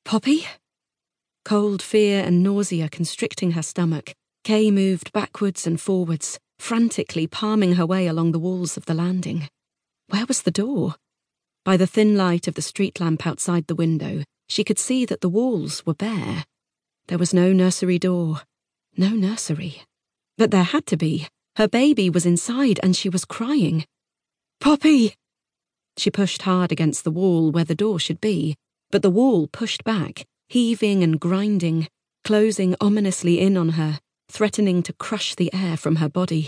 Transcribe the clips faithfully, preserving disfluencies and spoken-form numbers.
Poppy? Cold fear and nausea constricting her stomach, Kay moved backwards and forwards, frantically palming her way along the walls of the landing. Where was the door? By the thin light of the street lamp outside the window, she could see that the walls were bare. There was no nursery door. No nursery. But there had to be. Her baby was inside and she was crying. Poppy! She pushed hard against the wall where the door should be, but the wall pushed back, heaving and grinding, closing ominously in on her, threatening to crush the air from her body.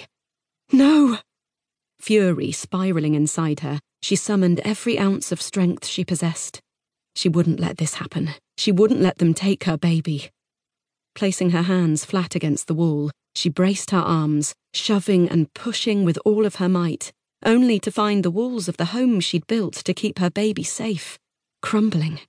No! Fury spiraling inside her, she summoned every ounce of strength she possessed. She wouldn't let this happen. She wouldn't let them take her baby. Placing her hands flat against the wall, she braced her arms, shoving and pushing with all of her might, only to find the walls of the home she'd built to keep her baby safe, crumbling.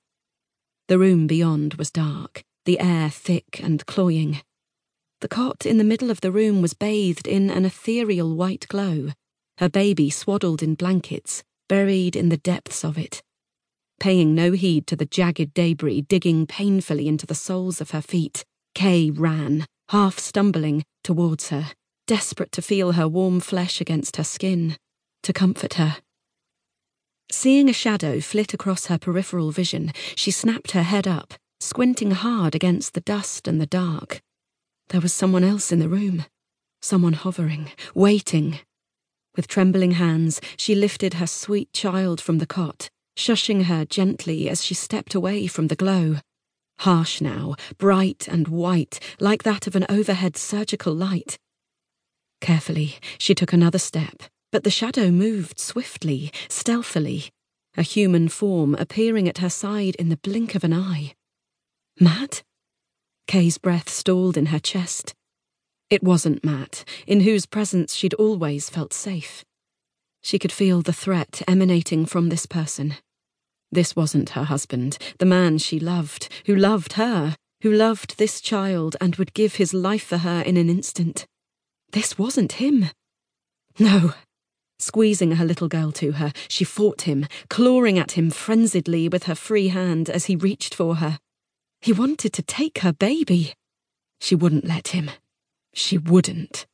The room beyond was dark, the air thick and cloying. The cot in the middle of the room was bathed in an ethereal white glow, her baby swaddled in blankets, buried in the depths of it. Paying no heed to the jagged debris digging painfully into the soles of her feet, Kay ran, half stumbling, towards her, desperate to feel her warm flesh against her skin, to comfort her. Seeing a shadow flit across her peripheral vision, she snapped her head up, squinting hard against the dust and the dark. There was someone else in the room, someone hovering, waiting. With trembling hands, she lifted her sweet child from the cot, shushing her gently as she stepped away from the glow. Harsh now, bright and white, like that of an overhead surgical light. Carefully, she took another step, but the shadow moved swiftly, stealthily, a human form appearing at her side in the blink of an eye. Matt? Kay's breath stalled in her chest. It wasn't Matt, in whose presence she'd always felt safe. She could feel the threat emanating from this person. This wasn't her husband, the man she loved, who loved her, who loved this child and would give his life for her in an instant. This wasn't him. No. Squeezing her little girl to her, she fought him, clawing at him frenziedly with her free hand as he reached for her. He wanted to take her baby. She wouldn't let him. She wouldn't.